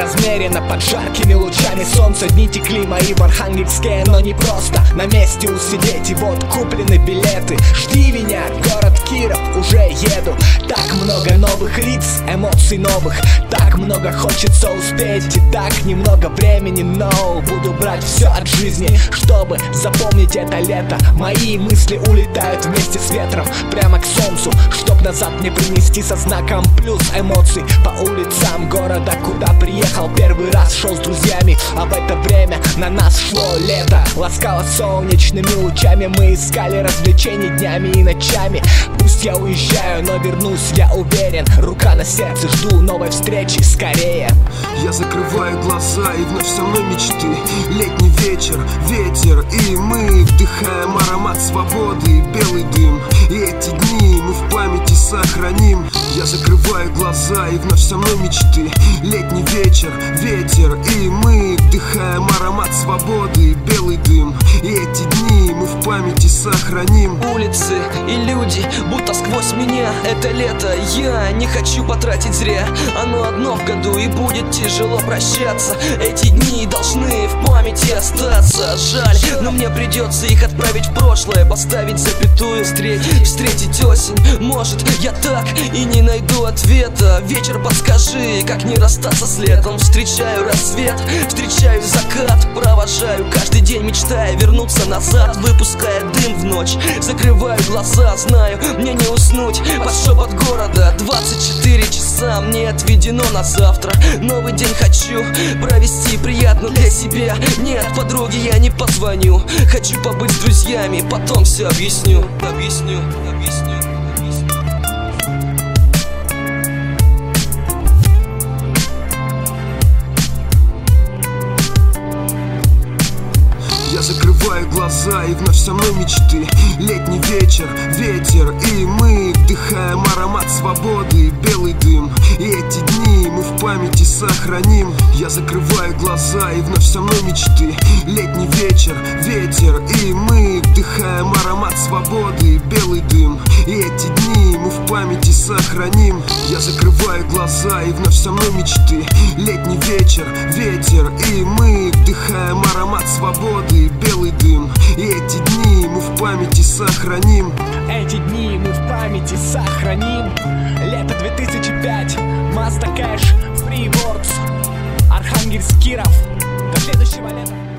размеренно под жаркими лучами солнца. Дни текли мои в Архангельске, но не просто на месте усидеть. И вот куплены билеты, жди меня, город Киров, уже еду. Так много новых лиц, эмоций новых, так много хочется успеть. И так немного времени, но буду брать все от жизни, чтобы запомнить это лето. Мои мысли улетают вместе с ветром прямо к солнцу, чтоб назад не принести со знаком плюс эмоций. По улицам города, куда приехал первый раз, шел с друзьями, а в это время на нас шло лето. Ласкало солнечными лучами, мы искали развлечений днями и ночами. Пусть я уезжаю, но вернусь, я уверен. Рука на сердце, жду новой встречи скорее. Я закрываю глаза, и вновь со мной мечты. Летний вечер, ветер, и мы вдыхаем аромат свободы и белый дым. И эти дни мы в памяти сохраним. Я закрываю глаза, и вновь со мной мечты. Летний вечер, ветер, и мы вдыхаем аромат свободы и белый дым. И эти дни мы в памяти сохраним. Улицы и люди, будто сквозь меня. Это лето я не хочу потратить зря. Оно одно в году, и будет тяжело прощаться. Эти дни должны в памяти остаться. Жаль, но мне придется их отправить в прошлое, поставить запятую, встретить осень. Может, я так и не найду ответа. Вечер, подскажи, как не расстаться с летом. Встречаю рассвет, встречаю закат, провожаю каждый день, мечтая вернуться назад, выпуская дым в ночь. Закрываю глаза, знаю, мне не уснуть под шепот города. 24 часа мне отведено на завтра. Новый день хочу провести приятно для себя. Нет, подруге я не позвоню. Хочу побыть с друзьями, потом все объясню. Я закрываю глаза, и вновь со мной мечты. Летний вечер, ветер, и мы вдыхаем аромат свободы и белый дым. И эти дни мы в памяти сохраним. Я закрываю глаза, и вновь со мной мечты. Летний вечер, ветер, и мы вдыхаем аромат свободы и белый дым. И эти дни мы в памяти сохраним. Я закрываю глаза, и вновь со мной мечты. Летний вечер, ветер, и мы вдыхаем аромат свободы и белый дым. И эти дни мы в памяти сохраним. Эти дни мы в памяти сохраним. Лето 2005, Mazda Cash, Freeworks, Архангельск, Киров. До следующего лета.